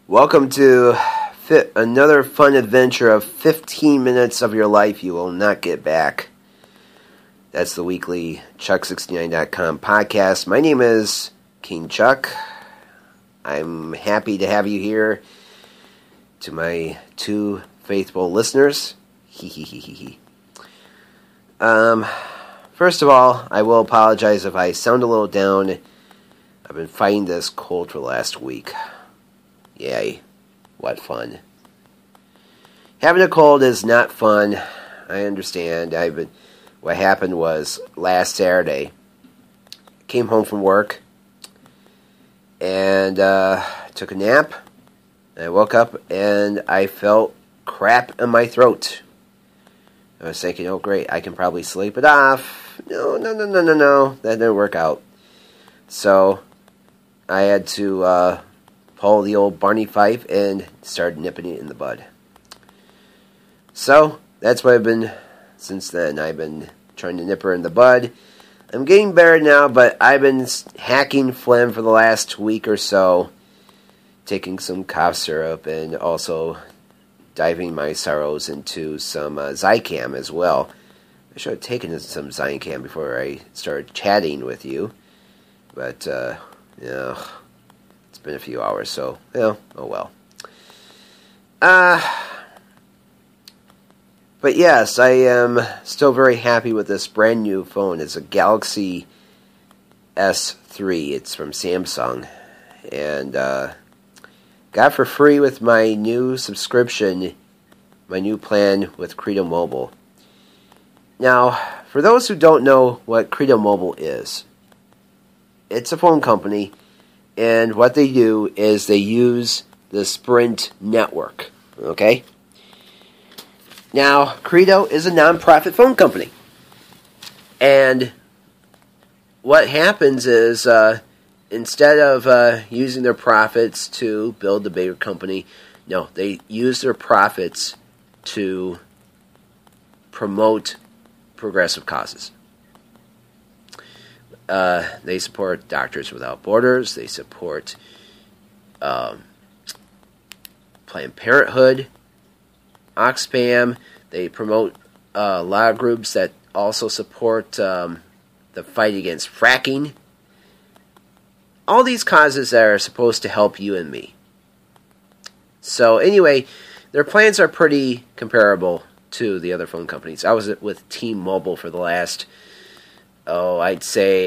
Welcome to another fun adventure of 15 minutes of your life you will not get back. That's the weekly Chuck69.com podcast. My name is King Chuck. I'm happy to have you here. To my two faithful listeners. First of all, I will apologize if I sound a little down. I've been fighting this cold for the last week. Yay. What fun. Having a cold is not fun. I understand. What happened was last Saturday, I came home from work and took a nap. I woke up and I felt crap in my throat. I was thinking, oh great, I can probably sleep it off. No. That didn't work out. So I had to pull the old Barney Fife and start nipping it in the bud. So that's what I've been since then. I've been trying to nip her in the bud. I'm getting better now, but I've been hacking phlegm for the last week or so, taking some cough syrup and also diving my sorrows into some Zicam as well. I should have taken some Zicam before I started chatting with you, but it's been a few hours, so oh well. But yes, I am still very happy with this brand new phone. It's a Galaxy S3. It's from Samsung, and got for free with my new subscription, my new plan with Credo Mobile. Now, for those who don't know what Credo Mobile is, it's a phone company, and what they do is they use the Sprint network, okay? Now, Credo is a non-profit phone company, and what happens is instead of using their profits to build the bigger company, no, they use their profits to promote progressive causes. They support Doctors Without Borders. They support Planned Parenthood, Oxfam. They promote a lot of groups that also support the fight against fracking. All these causes that are supposed to help you and me. So anyway, their plans are pretty comparable to the other phone companies. I was with T-Mobile for the last, I'd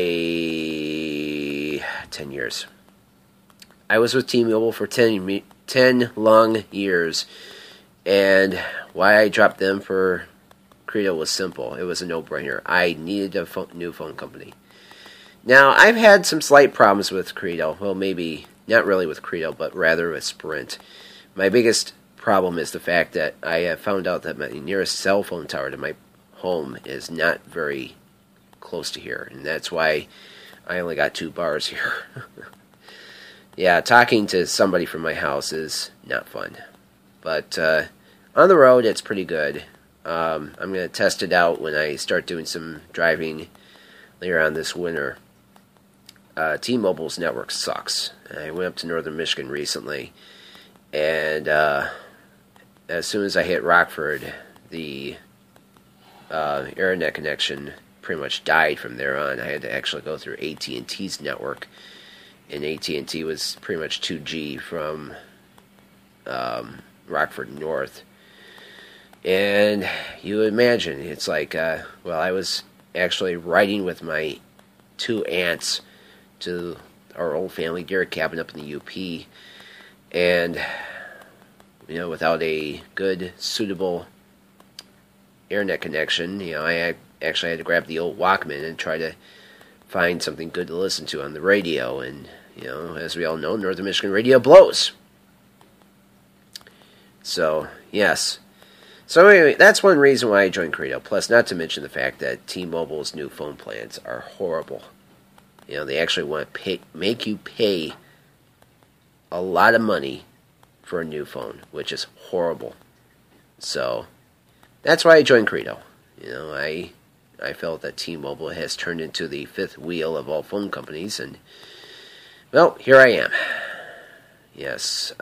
say 10 years. I was with T-Mobile for 10 long years, and why I dropped them for Credo was simple. It was a no-brainer. I needed a new phone company. Now, I've had some slight problems with Credo. Well, maybe not really with Credo, but rather with Sprint. My biggest problem is the fact that I have found out that my nearest cell phone tower to my home is not very close to here, and that's why I only got 2 bars here. Yeah, talking to somebody from my house is not fun. But on the road, it's pretty good. I'm going to test it out when I start doing some driving later on this winter. T-Mobile's network sucks. I went up to northern Michigan recently, and as soon as I hit Rockford, the internet connection pretty much died from there on. I had to actually go through AT&T's network, and AT&T was pretty much 2G from Rockford North. And you imagine, it's like, I was actually riding with my 2 aunts to our old family deer cabin up in the UP, and without a good, suitable internet connection, I actually had to grab the old Walkman and try to find something good to listen to on the radio, and as we all know, Northern Michigan radio blows. So yes. So anyway, that's one reason why I joined Credo. Plus, not to mention the fact that T-Mobile's new phone plans are horrible. They actually want to make you pay a lot of money for a new phone, which is horrible. So that's why I joined Credo. I felt that T-Mobile has turned into the fifth wheel of all phone companies, and well, here I am. Yes.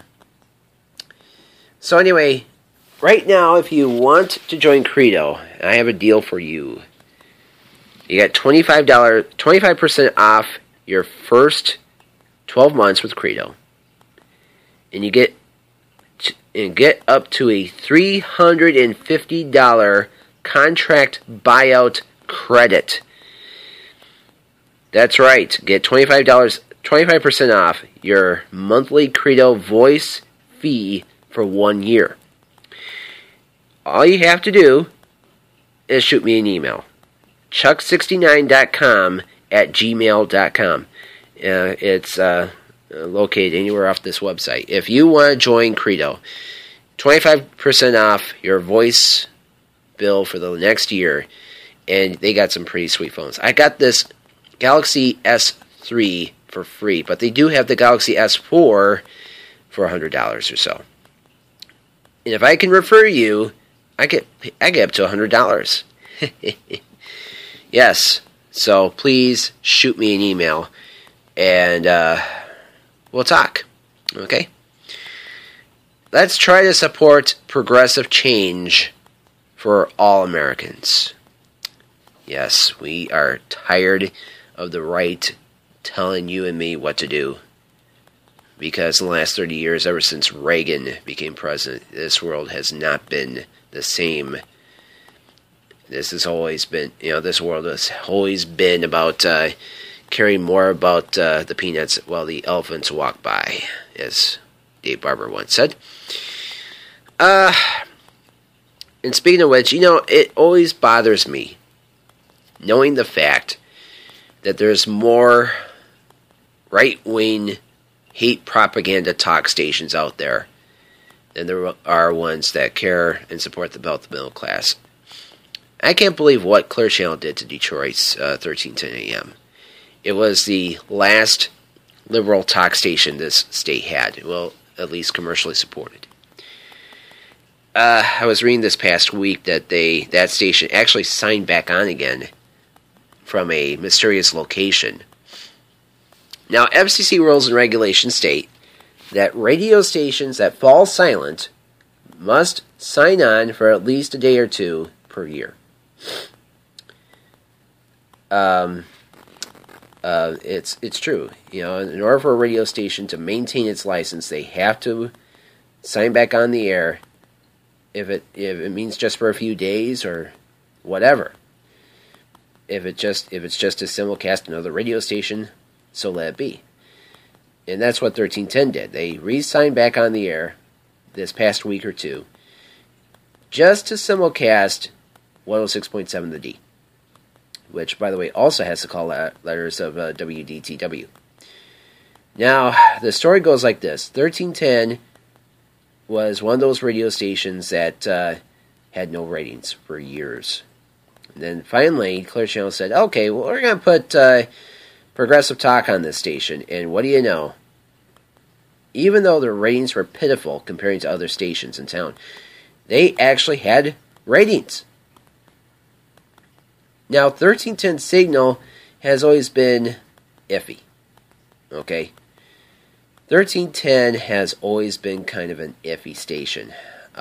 So anyway, right now, if you want to join Credo, I have a deal for you. You get $25% off your first 12 months with Credo, and you get up to a $350 contract buyout credit. That's right. Get $25% off your monthly Credo voice fee for 1 year. All you have to do is shoot me an email. chuck69.com@gmail.com. It's located anywhere off this website. If you want to join Credo, 25% off your voice bill for the next year, and they got some pretty sweet phones. I got this Galaxy S3 for free, but they do have the Galaxy S4 for $100 or so. And if I can refer you, I get up to $100. Yes, so please shoot me an email, and we'll talk. Okay? Let's try to support progressive change for all Americans. Yes, we are tired of the right telling you and me what to do. Because in the last 30 years, ever since Reagan became president, this world has not been the same. This has always been, this world has always been about caring more about the peanuts while the elephants walk by, as Dave Barber once said. And speaking of which, it always bothers me knowing the fact that there's more right-wing hate propaganda talk stations out there than there are ones that care and support the middle class. I can't believe what Clear Channel did to Detroit's 1310 AM. It was the last liberal talk station this state had, well, at least commercially supported. I was reading this past week that that station actually signed back on again from a mysterious location. Now, FCC rules and regulations state that radio stations that fall silent must sign on for at least a day or two per year. It's true. In order for a radio station to maintain its license, they have to sign back on the air. If it means just for a few days or whatever. If it's just to simulcast another radio station, so let it be. And that's what 1310 did. They re-signed back on the air this past week or two just to simulcast 106.7 The D, which, by the way, also has the call letters of WDTW. Now, the story goes like this. 1310 was one of those radio stations that had no ratings for years. And then finally, Clear Channel said, okay, well, we're going to put progressive talk on this station. And what do you know? Even though their ratings were pitiful comparing to other stations in town, they actually had ratings. Now, 1310 signal has always been iffy. Okay? 1310 has always been kind of an iffy station.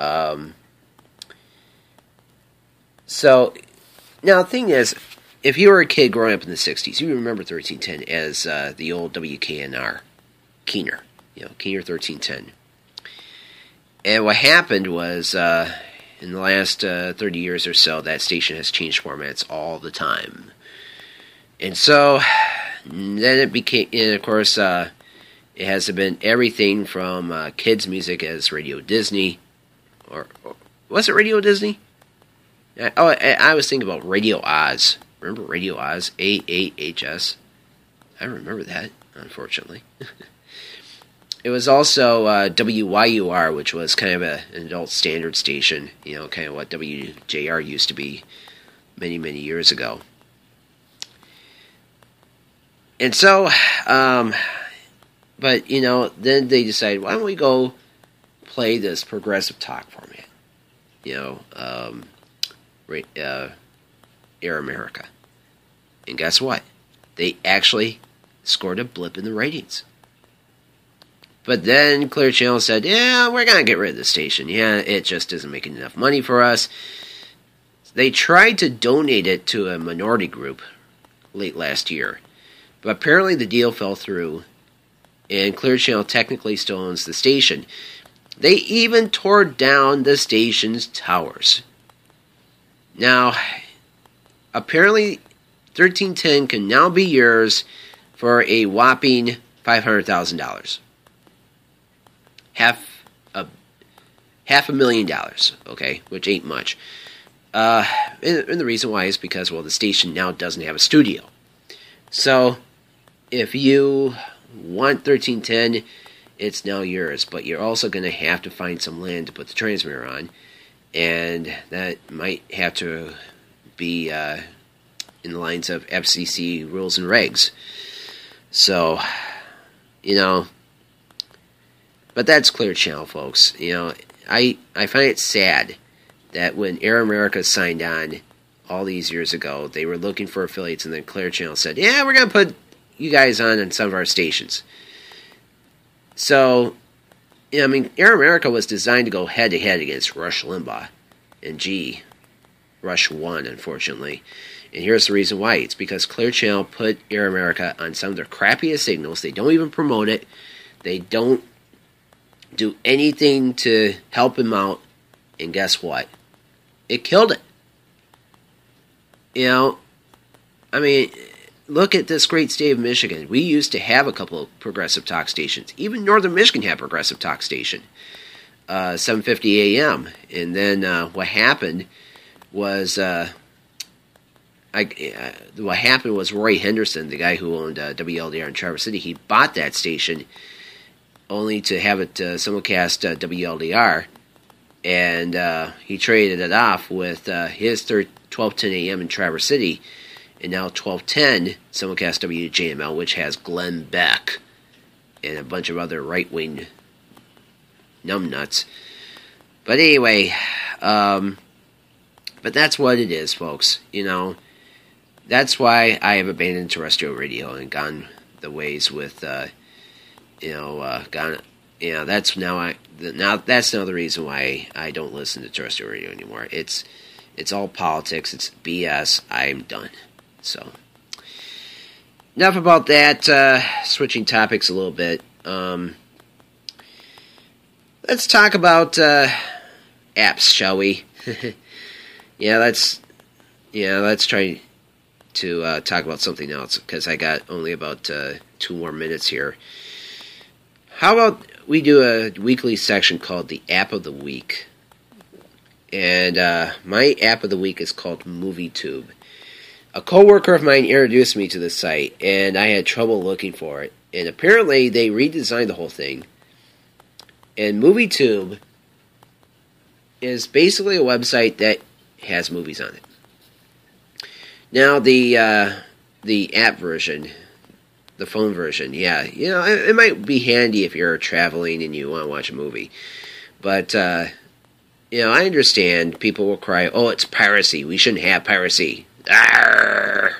So, now the thing is, if you were a kid growing up in the 60s, you remember 1310 as the old WKNR, Keener. Keener 1310. And what happened was, in the last 30 years or so, that station has changed formats all the time. And so, then it became, and of course, it has been everything from kids' music as Radio Disney, or was it Radio Disney? I was thinking about Radio Oz. Remember Radio Oz? AAHS? I remember that, unfortunately. It was also WYUR, which was kind of an adult standard station, kind of what WJR used to be many, many years ago. And so, but, then they decided, why don't we go play this progressive talk format? Air America. And guess what? They actually scored a blip in the ratings. But then Clear Channel said, yeah, we're going to get rid of the station. Yeah, it just isn't making enough money for us. They tried to donate it to a minority group late last year. But apparently the deal fell through, and Clear Channel technically still owns the station. They even tore down the station's towers. Now, apparently 1310 can now be yours for a whopping $500,000. $500,000, okay, which ain't much. And the reason why is because, well, the station now doesn't have a studio. So, if you want 1310, it's now yours, but you're also going to have to find some land to put the transmitter on, and that might have to be in the lines of FCC rules and regs. So, but that's Clear Channel, folks. I find it sad that when Air America signed on all these years ago, they were looking for affiliates, and then Clear Channel said, yeah, we're going to put you guys on some of our stations. So, Air America was designed to go head-to-head against Rush Limbaugh. And Rush won, unfortunately. And here's the reason why. It's because Clear Channel put Air America on some of their crappiest signals. They don't even promote it. They don't do anything to help him out. And guess what? It killed it. Look at this great state of Michigan. We used to have a couple of progressive talk stations. Even Northern Michigan had a progressive talk station, 750 AM. And then what happened was Roy Henderson, the guy who owned WLDR in Traverse City, he bought that station only to have it simulcast WLDR, and he traded it off with his 1210 AM in Traverse City, and now 1210 simulcast WJML, which has Glenn Beck and a bunch of other right-wing numbnuts. But anyway, but that's what it is, folks. That's why I have abandoned terrestrial radio and gone the ways with, that's now the reason why I don't listen to terrestrial radio anymore. It's all politics. It's BS. I'm done. So, enough about that. Switching topics a little bit. Let's talk about apps, shall we? Let's try to talk about something else, because I got only about 2 more minutes here. How about we do a weekly section called the App of the Week? And my app of the week is called MovieTube. A coworker of mine introduced me to this site, and I had trouble looking for it. And apparently they redesigned the whole thing. And MovieTube is basically a website that has movies on it. Now, the app version, the phone version, it might be handy if you're traveling and you want to watch a movie. But, I understand people will cry, oh, it's piracy. We shouldn't have piracy. Arrgh.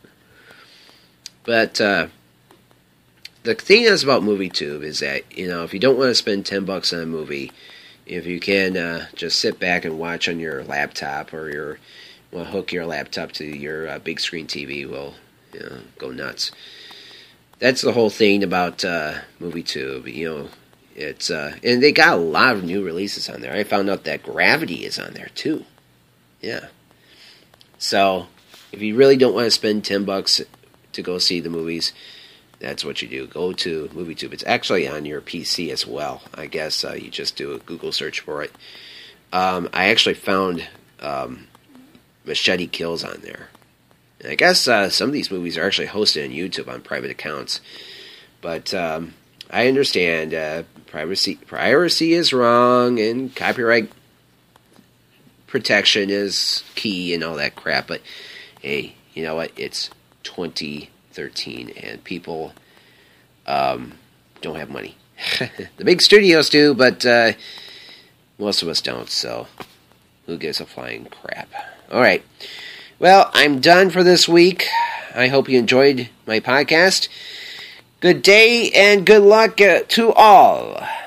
But, the thing is about MovieTube is that, if you don't want to spend $10 on a movie, if you can just sit back and watch on your laptop, or hook your laptop to your big screen TV, go nuts. That's the whole thing about MovieTube. It's and they got a lot of new releases on there. I found out that Gravity is on there too. Yeah. So if you really don't want to spend $10 to go see the movies, that's what you do. Go to MovieTube. It's actually on your PC as well. I guess you just do a Google search for it. I actually found Machete Kills on there. And I guess some of these movies are actually hosted on YouTube on private accounts. But I understand piracy is wrong, and copyright protection is key and all that crap. But hey, you know what? It's 2013, and people don't have money. The big studios do, but most of us don't, so who gives a flying crap? Alright, well, I'm done for this week. I hope you enjoyed my podcast. Good day and good luck to all.